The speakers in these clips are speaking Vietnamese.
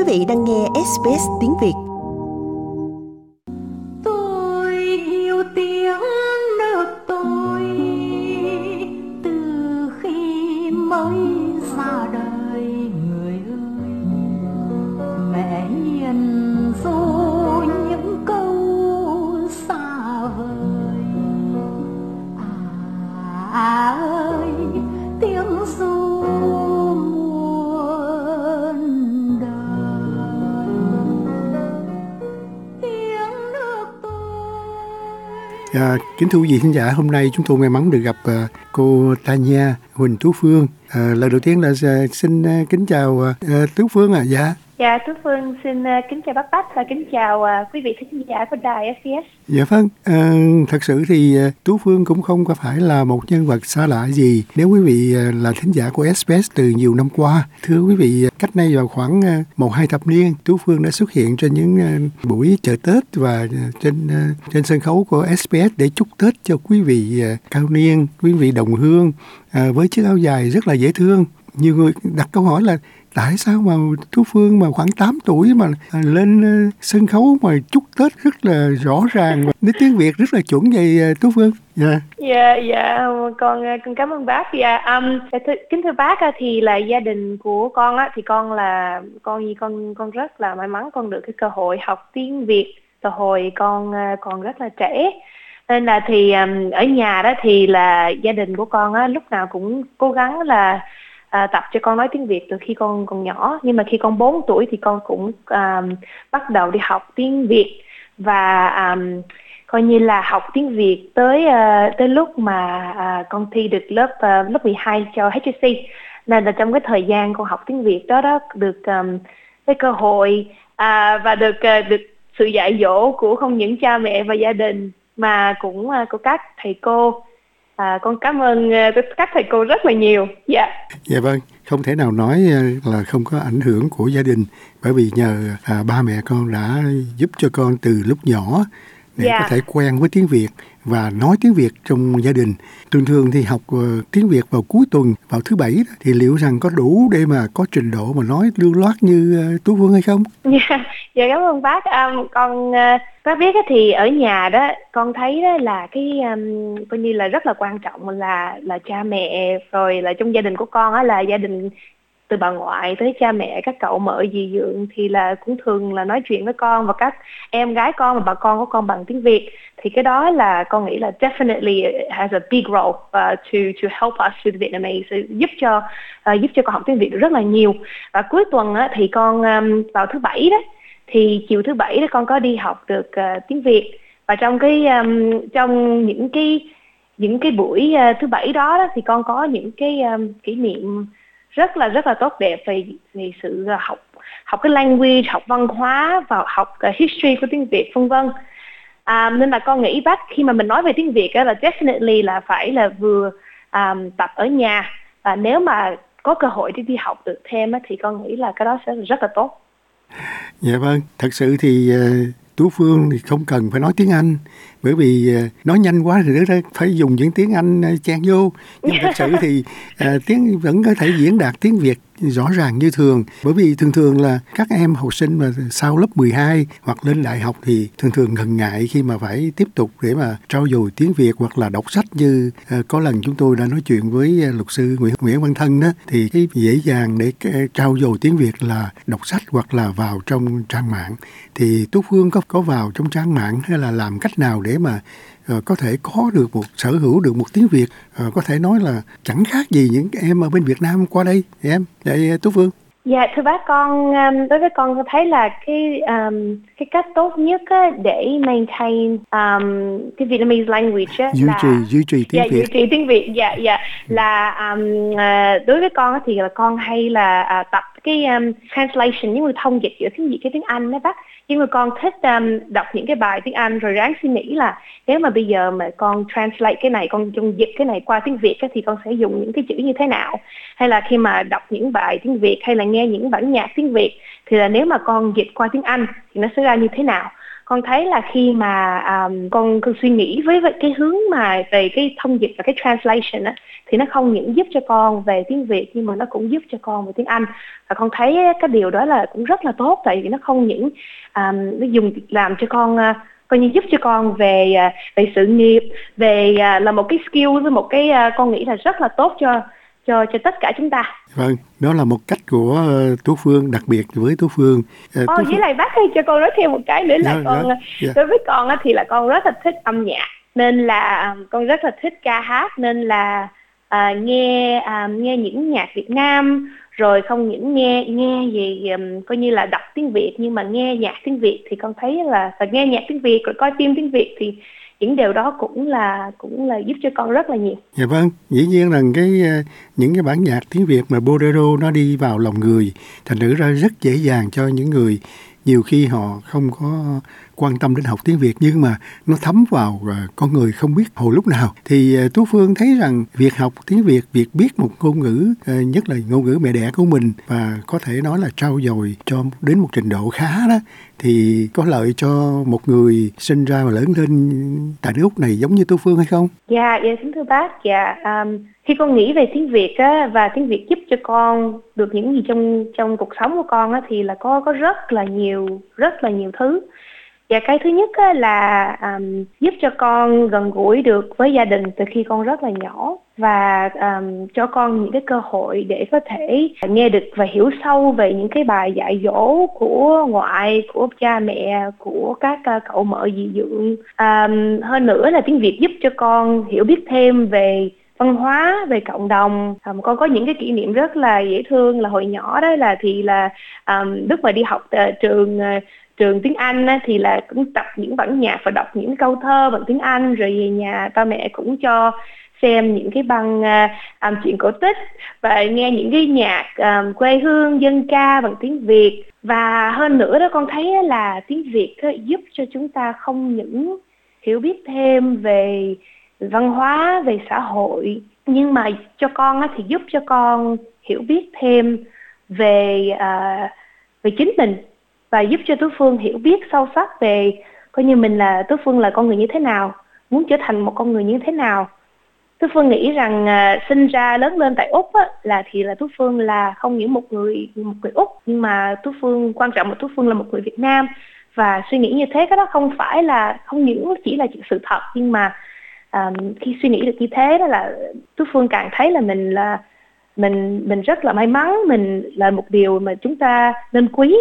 Quý vị đang nghe SBS tiếng Việt. Tôi yêu tiếng nước tôi từ khi mới ra đời, người ơi. Mẹ hiền ru những câu xa vời. Ơi, tiếng ru kính thưa quý vị khán giả, hôm nay chúng tôi may mắn được gặp cô Tanya Huỳnh Tú Phương. Lời đầu tiên là xin kính chào Tú Phương ạ. Dạ, Tú Phương xin kính chào bác Bách và kính chào quý vị khán giả của đài SBS. Dạ vâng, thật sự thì Tú Phương cũng không có phải là một nhân vật xa lạ gì nếu quý vị là thính giả của SBS từ nhiều năm qua. Thưa quý vị, cách nay vào khoảng 1-2 thập niên, Tú Phương đã xuất hiện trên những buổi chợ Tết và trên sân khấu của SBS để chúc Tết cho quý vị cao niên, quý vị đồng hương với chiếc áo dài rất là dễ thương. Nhiều người đặt câu hỏi là tại sao mà Tú Phương mà khoảng 8 tuổi mà lên sân khấu mà chúc Tết rất là rõ ràng và nói tiếng Việt rất là chuẩn vậy Tú Phương? Dạ, con cảm ơn bác. Kính thưa bác, thì là gia đình của con á, thì con rất là may mắn con được cái cơ hội học tiếng Việt từ hồi con còn rất là trẻ. Nên là thì ở nhà đó thì là gia đình của con á, lúc nào cũng cố gắng là tập cho con nói tiếng Việt từ khi con còn nhỏ. Nhưng mà khi con 4 tuổi thì con cũng bắt đầu đi học tiếng Việt và coi như là học tiếng Việt tới lúc mà con thi được lớp 12 cho HSC. Nên là trong cái thời gian con học tiếng Việt đó được cái cơ hội và được sự dạy dỗ của không những cha mẹ và gia đình mà cũng của các thầy cô. Con cảm ơn các thầy cô rất là nhiều. Dạ vâng, không thể nào nói là không có ảnh hưởng của gia đình, bởi vì nhờ ba mẹ con đã giúp cho con từ lúc nhỏ để có thể quen với tiếng Việt và nói tiếng Việt trong gia đình. Thường thì học tiếng Việt vào cuối tuần, vào thứ Bảy đó, thì liệu rằng có đủ để mà có trình độ mà nói lưu loát như Tú Phương hay không? Dạ cảm ơn bác. Con bác biết thì ở nhà đó con thấy đó là cái coi như là rất là quan trọng là cha mẹ, rồi là trong gia đình của con á, là gia đình từ bà ngoại tới cha mẹ, các cậu mợ dì dượng thì là cũng thường là nói chuyện với con và các em gái con và bà con của con bằng tiếng Việt. Thì cái đó là con nghĩ là definitely has a big role to help us with Vietnamese, giúp cho con học tiếng Việt được rất là nhiều. Và cuối tuần á, thì con vào thứ Bảy đó, thì chiều thứ Bảy đó con có đi học được tiếng Việt. Và trong những cái buổi thứ Bảy đó thì con có những cái kỷ niệm rất là tốt đẹp về sự học cái language, học văn hóa và học history của tiếng Việt vân vân. Nên là con nghĩ bác khi mà mình nói về tiếng Việt là definitely là phải là vừa tập ở nhà, và nếu mà có cơ hội để đi học được thêm thì con nghĩ là cái đó sẽ rất là tốt. Dạ vâng, thật sự thì Tú Phương thì không cần phải nói tiếng Anh, bởi vì nói nhanh quá thì phải dùng những tiếng Anh chen vô. Nhưng thật sự thì tiếng vẫn có thể diễn đạt tiếng Việt rõ ràng như thường. Bởi vì thường là các em học sinh mà sau lớp 12 hoặc lên đại học thì thường ngần ngại khi mà phải tiếp tục để mà trau dồi tiếng Việt hoặc là đọc sách. Như có lần chúng tôi đã nói chuyện với luật sư Nguyễn Văn Thân đó, thì cái dễ dàng để trau dồi tiếng Việt là đọc sách hoặc là vào trong trang mạng. Thì Tú Phương có vào trong trang mạng hay là làm cách nào để mà có thể có được sở hữu được một tiếng Việt có thể nói là chẳng khác gì những em ở bên Việt Nam qua đây em? Vậy Tú Phương? Dạ thưa bác, đối với con thấy là cái cách tốt nhất để maintain cái Vietnamese language duy trì tiếng Việt. Duy trì tiếng Việt. Là đối với con thì là con hay là tập cái translation, những người thông dịch giữa tiếng Việt với tiếng Anh đó bác. Nhưng mà con thích đọc những cái bài tiếng Anh rồi ráng suy nghĩ là nếu mà bây giờ mà con translate cái này, con dịch cái này qua tiếng Việt thì con sẽ dùng những cái chữ như thế nào, hay là khi mà đọc những bài tiếng Việt hay là nghe những bản nhạc tiếng Việt thì là nếu mà con dịch qua tiếng Anh thì nó sẽ ra như thế nào. con thấy là khi mà con suy nghĩ với cái hướng mà về cái thông dịch và cái translation á, thì nó không những giúp cho con về tiếng Việt nhưng mà nó cũng giúp cho con về tiếng Anh. Và con thấy cái điều đó là cũng rất là tốt, tại vì nó không những nó dùng làm cho con coi như giúp cho con về sự nghiệp, về là một cái skill, với một cái con nghĩ là rất là tốt cho tất cả chúng ta. Vâng, đó là một cách của Tú Phương, đặc biệt với Tú Phương. Với lại bác ơi, cho con nói thêm một cái nữa là đối với con á, thì là con rất là thích âm nhạc, nên là con rất là thích ca hát, nên là nghe những nhạc Việt Nam, rồi không những nghe gì coi như là đọc tiếng Việt, nhưng mà nghe nhạc tiếng Việt thì con thấy là nghe nhạc tiếng Việt rồi coi phim tiếng Việt, thì những điều đó cũng là giúp cho con rất là nhiều. Dạ vâng, dĩ nhiên rằng những cái bản nhạc tiếng Việt mà bolero nó đi vào lòng người, thành thử ra rất dễ dàng cho những người nhiều khi họ không có quan tâm đến học tiếng Việt, nhưng mà nó thấm vào con người không biết hồi lúc nào. Thì Tú Phương thấy rằng việc học tiếng Việt, việc biết một ngôn ngữ, nhất là ngôn ngữ mẹ đẻ của mình, và có thể nói là trau dồi cho đến một trình độ khá đó, thì có lợi cho một người sinh ra và lớn lên tại nước Úc này giống như Tú Phương hay không? Dạ, kính thưa bác, khi con nghĩ về tiếng Việt á, và tiếng Việt giúp cho con được những gì trong cuộc sống của con á, thì là có rất là nhiều thứ. Và cái thứ nhất á, là giúp cho con gần gũi được với gia đình từ khi con rất là nhỏ, và cho con những cái cơ hội để có thể nghe được và hiểu sâu về những cái bài dạy dỗ của ngoại, của cha mẹ, của các cậu mợ dì dượng. Hơn nữa là tiếng Việt giúp cho con hiểu biết thêm về văn hóa, về cộng đồng. Con có những cái kỷ niệm rất là dễ thương, là hồi nhỏ đó là lúc mà đi học trường tiếng Anh á, thì là cũng tập những bản nhạc và đọc những câu thơ bằng tiếng Anh, rồi về nhà ba mẹ cũng cho xem những cái băng truyện cổ tích và nghe những cái nhạc quê hương dân ca bằng tiếng Việt. Và hơn nữa đó, con thấy là tiếng Việt giúp cho chúng ta không những hiểu biết thêm về văn hóa, về xã hội, nhưng mà cho con thì giúp cho con hiểu biết thêm về chính mình, và giúp cho Tú Phương hiểu biết sâu sắc về coi như mình là Tú Phương là con người như thế nào, muốn trở thành một con người như thế nào. Tú Phương nghĩ rằng sinh ra lớn lên tại Úc á, là Tú Phương là không những một người Úc, nhưng mà Tú Phương quan trọng là Tú Phương là một người Việt Nam. Và suy nghĩ như thế, cái đó không những chỉ là sự thật, nhưng mà khi suy nghĩ được như thế đó là Tú Phương càng thấy là mình rất là may mắn, mình là một điều mà chúng ta nên quý.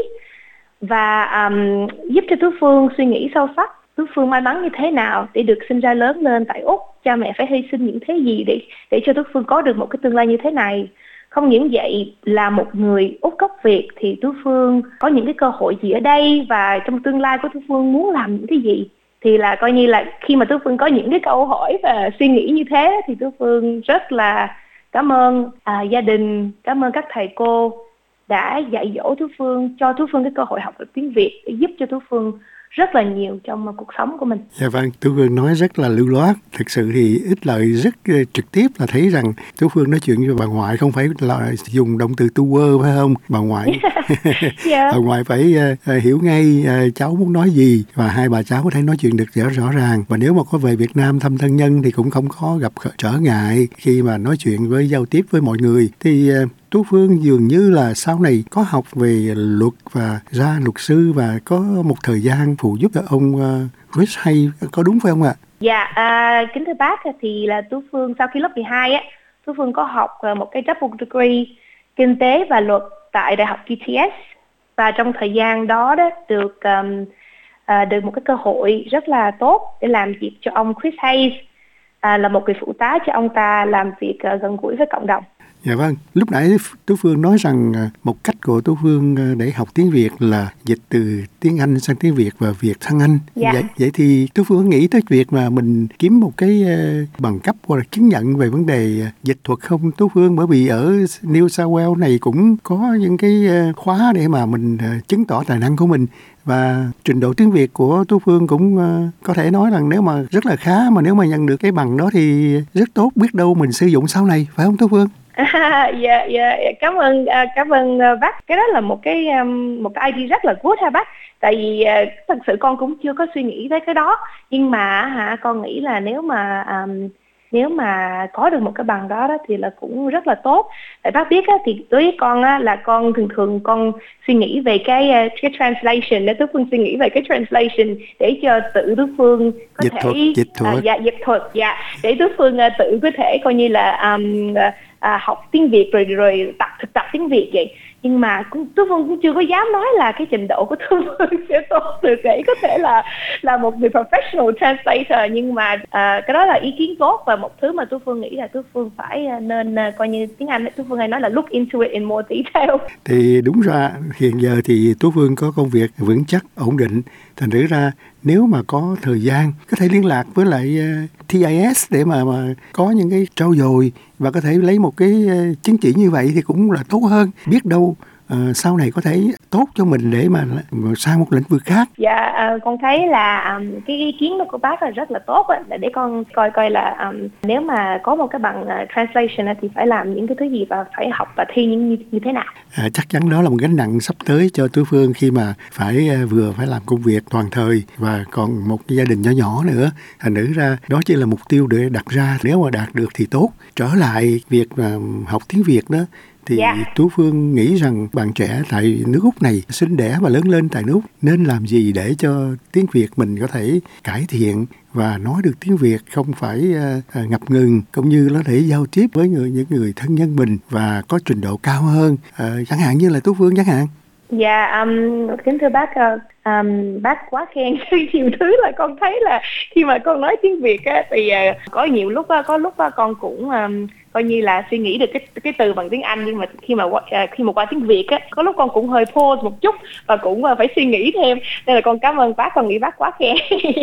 Và giúp cho Tú Phương suy nghĩ sâu sắc, Tú Phương may mắn như thế nào để được sinh ra lớn lên tại Úc, cha mẹ phải hy sinh những thế gì để cho Tú Phương có được một cái tương lai như thế này. Không những vậy, là một người Úc gốc Việt thì Tú Phương có những cái cơ hội gì ở đây, và trong tương lai của Tú Phương muốn làm những cái gì. Thì là coi như là khi mà Tú Phương có những cái câu hỏi và suy nghĩ như thế, thì Tú Phương rất là cảm ơn gia đình, cảm ơn các thầy cô đã dạy dỗ Tú Phương, cho Tú Phương cái cơ hội học được tiếng Việt, để giúp cho Tú Phương rất là nhiều trong cuộc sống của mình. Dạ vâng, Tú Phương nói rất là lưu loát. Thực sự thì ít lời rất trực tiếp là thấy rằng Tú Phương nói chuyện với bà ngoại không phải là dùng động từ tu quơ, phải không? Bà ngoại bà ngoại phải hiểu ngay cháu muốn nói gì, và hai bà cháu có thể nói chuyện được rõ ràng. Và nếu mà có về Việt Nam thăm thân nhân thì cũng không có gặp trở ngại khi mà nói chuyện với giao tiếp với mọi người. Thì Tú Phương dường như là sau này có học về luật và ra luật sư, và có một thời gian phụ giúp ông Chris Hay, có đúng phải không ạ? Dạ, kính thưa bác, thì là Tú Phương sau khi lớp 12 á, Tú Phương có học một cái double degree kinh tế và luật tại Đại học UTS, và trong thời gian đó được một cái cơ hội rất là tốt để làm việc cho ông Chris Hayes, là một người phụ tá cho ông ta làm việc gần gũi với cộng đồng. Dạ vâng, lúc nãy Tú Phương nói rằng một cách của Tú Phương để học tiếng Việt là dịch từ tiếng Anh sang tiếng Việt và Việt sang Anh. Dạ. Vậy thì Tú Phương nghĩ tới việc mà mình kiếm một cái bằng cấp hoặc là chứng nhận về vấn đề dịch thuật không Tú Phương? Bởi vì ở New South Wales này cũng có những cái khóa để mà mình chứng tỏ tài năng của mình. Và trình độ tiếng Việt của Tú Phương cũng có thể nói rằng nếu mà rất là khá, mà nếu mà nhận được cái bằng đó thì rất tốt, biết đâu mình sử dụng sau này, phải không Tú Phương? Dạ, cảm ơn bác. Cái đó là một cái idea rất là good ha bác. Tại vì thật sự con cũng chưa có suy nghĩ tới cái đó, nhưng mà con nghĩ là nếu mà có được một cái bằng đó thì là cũng rất là tốt. Tại bác biết thì đối với con là con thường con suy nghĩ về cái translation, Tú Phương suy nghĩ về cái translation để cho tự Tú Phương có dịch thuật, để Tú Phương tự có thể coi như là học tiếng Việt rồi thực tập tiếng Việt vậy. Nhưng mà Tú Phương cũng chưa có dám nói là cái trình độ của Tú Phương sẽ tốt được để có thể là một người professional translator. Nhưng mà cái đó là ý kiến tốt, và một thứ mà Tú Phương nghĩ là Tú Phương phải nên coi như tiếng Anh Tú Phương hay nói là look into it in more detail. Thì đúng ra hiện giờ thì Tú Phương có công việc vững chắc, ổn định, thành thử ra nếu mà có thời gian có thể liên lạc với lại TIS để mà có những cái trau dồi và có thể lấy một cái chứng chỉ như vậy thì cũng là tốt hơn. Biết đâu sau này có thể tốt cho mình để mà sang một lĩnh vực khác. Con thấy là cái ý kiến của bác là rất là tốt để con coi là nếu mà có một cái bằng translation thì phải làm những cái thứ gì và phải học và thi như thế nào. Chắc chắn đó là một gánh nặng sắp tới cho Tú Phương khi mà vừa phải làm công việc toàn thời và còn một gia đình nhỏ nữa. Thành thử ra đó chỉ là mục tiêu để đặt ra, nếu mà đạt được thì tốt. Trở lại việc học tiếng Việt đó thì Tú Phương nghĩ rằng bạn trẻ tại nước Úc này sinh đẻ và lớn lên tại nước Úc nên làm gì để cho tiếng Việt mình có thể cải thiện và nói được tiếng Việt không phải ngập ngừng, cũng như nó để giao tiếp với những người thân nhân mình và có trình độ cao hơn, chẳng hạn như là Tú Phương chẳng hạn. Kính thưa bác, bác quá khen nhiều thứ là con thấy là khi mà con nói tiếng Việt thì có nhiều lúc con cũng coi như là suy nghĩ được cái từ bằng tiếng Anh, nhưng mà khi mà qua tiếng Việt có lúc con cũng hơi pause một chút và cũng phải suy nghĩ thêm, nên là con cảm ơn bác, con nghĩ bác quá khen.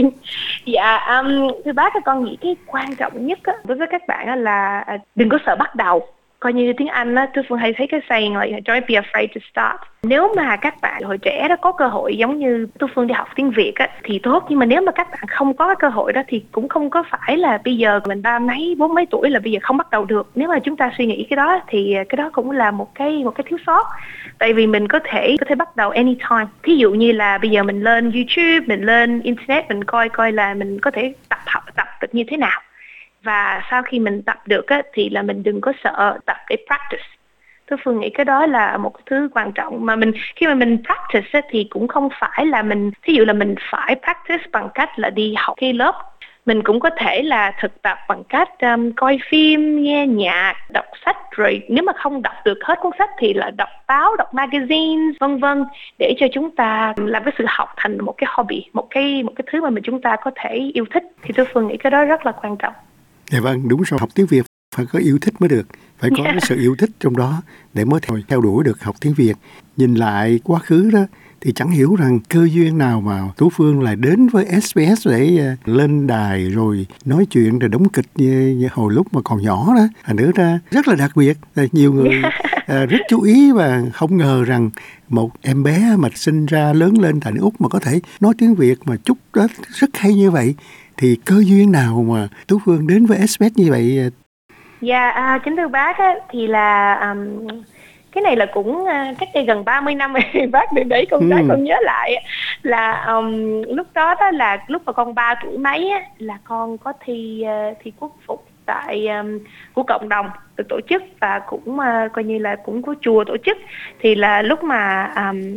Thưa bác, con nghĩ cái quan trọng nhất đối với các bạn là đừng có sợ bắt đầu. Coi như tiếng Anh Tú Phương hay thấy cái saying là don't be afraid to start. Nếu mà các bạn hồi trẻ đó có cơ hội giống như Tú Phương đi học tiếng Việt thì tốt, nhưng mà nếu mà các bạn không có cái cơ hội đó thì cũng không có phải là bây giờ mình 30 mấy 40 mấy tuổi là bây giờ không bắt đầu được. Nếu mà chúng ta suy nghĩ cái đó thì cái đó cũng là một cái thiếu sót. Tại vì mình có thể bắt đầu anytime. Thí dụ như là bây giờ mình lên YouTube, mình lên internet, mình coi là mình có thể tập được như thế nào. Và sau khi mình tập được thì là mình đừng có sợ tập để practice. Tôi Phương nghĩ cái đó là một thứ quan trọng mà khi mà mình practice thì cũng không phải là thí dụ là mình phải practice bằng cách là đi học cái lớp. Mình cũng có thể là thực tập bằng cách coi phim, nghe nhạc, đọc sách, rồi nếu mà không đọc được hết cuốn sách thì là đọc báo, đọc magazine, vân vân, để cho chúng ta làm cái sự học thành một cái hobby, một cái thứ mà chúng ta có thể yêu thích. Thì tôi Phương nghĩ cái đó rất là quan trọng. Dạ vâng, đúng rồi, học tiếng Việt phải có yêu thích mới được, phải có cái sự yêu thích trong đó để mới theo đuổi được học tiếng Việt. Nhìn lại quá khứ đó thì chẳng hiểu rằng cơ duyên nào mà Tú Phương lại đến với SBS để lên đài rồi nói chuyện rồi đóng kịch như hồi lúc mà còn nhỏ đó. Thành nữa ra rất là đặc biệt, nhiều người rất chú ý và không ngờ rằng một em bé mà sinh ra lớn lên tại nước Úc mà có thể nói tiếng Việt mà chút đó rất hay như vậy. Thì cơ duyên nào mà Tú Phương đến với SBS như vậy? Kính thưa bác thì là cái này là cũng cách đây gần 30 năm rồi bác, đừng để con gái con nhớ lại là lúc đó là lúc mà con 3 tuổi mấy là con có thi quốc phục tại của cộng đồng được tổ chức và cũng coi như là cũng của chùa tổ chức. Thì là lúc mà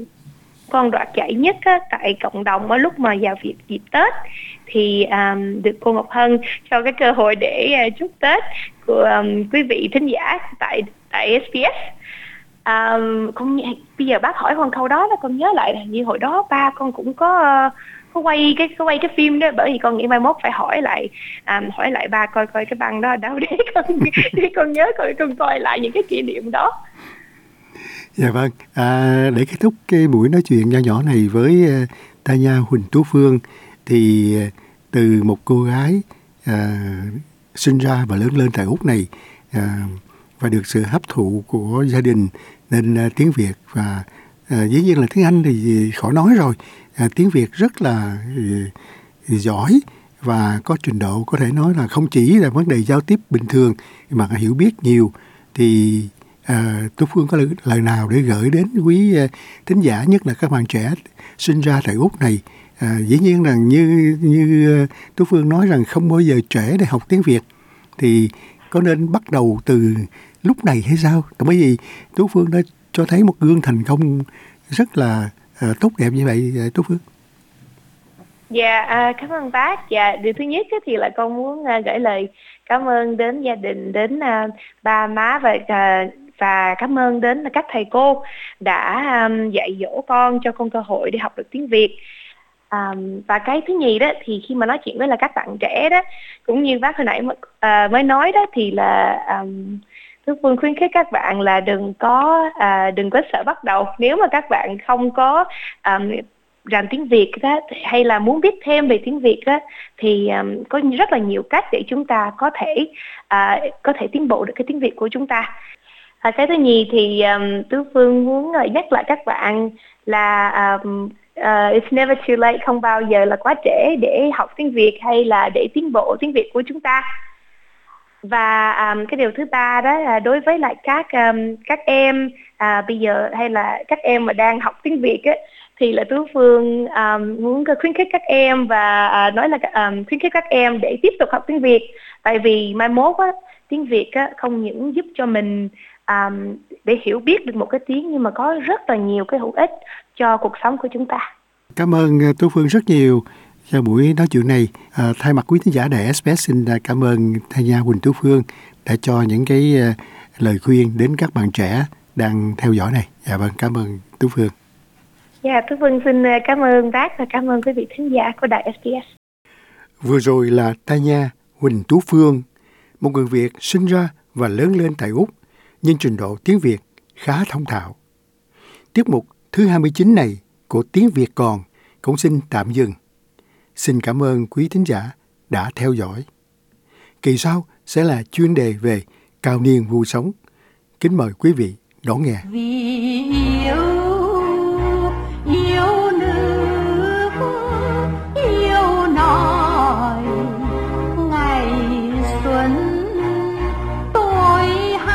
con đoạt giải nhất tại cộng đồng lúc mà vào dịp Tết thì được cô Ngọc Hân cho cái cơ hội để chúc Tết của quý vị thính giả tại SBS. Bây giờ bác hỏi con câu đó là con nhớ lại là như hồi đó ba con cũng có quay cái phim đó, bởi vì con nghĩ mai mốt phải hỏi lại ba coi cái băng đó ở đâu để con nhớ con coi lại những cái kỷ niệm đó. Dạ vâng, để kết thúc cái buổi nói chuyện nho nhỏ này với Tanya Huỳnh Tú Phương thì từ một cô gái sinh ra và lớn lên tại Úc này và được sự hấp thụ của gia đình nên tiếng Việt và dĩ nhiên là tiếng Anh thì khỏi nói rồi, tiếng Việt rất là giỏi và có trình độ có thể nói là không chỉ là vấn đề giao tiếp bình thường mà hiểu biết nhiều thì Tú Phương có lời nào để gửi đến quý thính giả, nhất là các bạn trẻ sinh ra tại Úc này? Dĩ nhiên rằng như Tú Phương nói rằng không bao giờ trễ để học tiếng Việt, thì có nên bắt đầu từ lúc này hay sao? Bởi vì Tú Phương đã cho thấy một gương thành công rất là tốt đẹp như vậy, Tú Phương. Dạ, cảm ơn bác. Dạ, điều thứ nhất thì là con muốn gửi lời cảm ơn đến gia đình, đến ba má và cảm ơn đến các thầy cô đã dạy dỗ con, cho con cơ hội để học được tiếng Việt. Và cái thứ nhì đó thì khi mà nói chuyện với các bạn trẻ đó, cũng như bác hồi nãy mới nói đó, thì là Tú Phương khuyến khích các bạn là đừng có sợ bắt đầu. Nếu mà các bạn không có rành tiếng Việt đó, hay là muốn biết thêm về tiếng Việt đó, thì có rất là nhiều cách để chúng ta có thể tiến bộ được cái tiếng Việt của chúng ta. Cái thứ nhì thì Tú Phương muốn nhắc lại các bạn là it's never too late, không bao giờ là quá trễ để học tiếng Việt hay là để tiến bộ tiếng Việt của chúng ta. Và cái điều thứ ba đó là đối với lại các em bây giờ, hay là các em mà đang học tiếng Việt á, thì là Tú Phương muốn khuyến khích các em và nói là khuyến khích các em để tiếp tục học tiếng Việt. Tại vì mai mốt á, tiếng Việt á, không những giúp cho mình để hiểu biết được một cái tiếng, nhưng mà có rất là nhiều cái hữu ích cho cuộc sống của chúng ta. Cảm ơn Tú Phương rất nhiều cho buổi nói chuyện này. Thay mặt quý thính giả Đài SBS xin cảm ơn Tanya Huỳnh Tú Phương đã cho những cái lời khuyên đến các bạn trẻ đang theo dõi này. Dạ vâng, cảm ơn Tú Phương. Dạ, Tú Phương xin cảm ơn bác và cảm ơn quý vị thính giả của Đài SBS. Vừa rồi là Tanya Huỳnh Tú Phương, một người Việt sinh ra và lớn lên tại Úc, nhưng trình độ tiếng Việt khá thông thạo. Tiết mục thứ 29 này của Tiếng Việt Còn cũng xin tạm dừng. Xin cảm ơn quý thính giả đã theo dõi. Kỳ sau sẽ là chuyên đề về cao niên vui sống. Kính mời quý vị đón nghe. Vì yêu nước, yêu nòi, ngày xuân tôi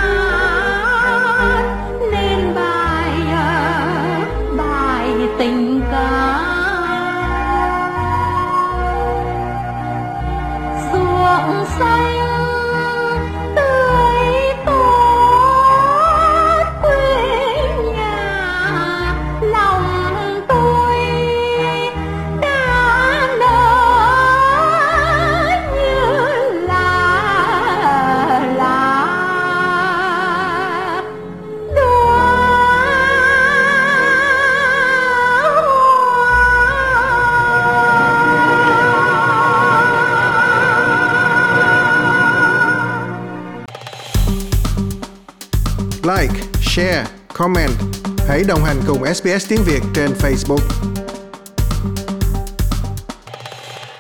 hát nên bài tình ca. Ruộng xanh tươi tốt quê nhà, lòng tôi đã nở như là đóa Like, share, comment. Hãy đồng hành cùng SBS tiếng Việt trên Facebook.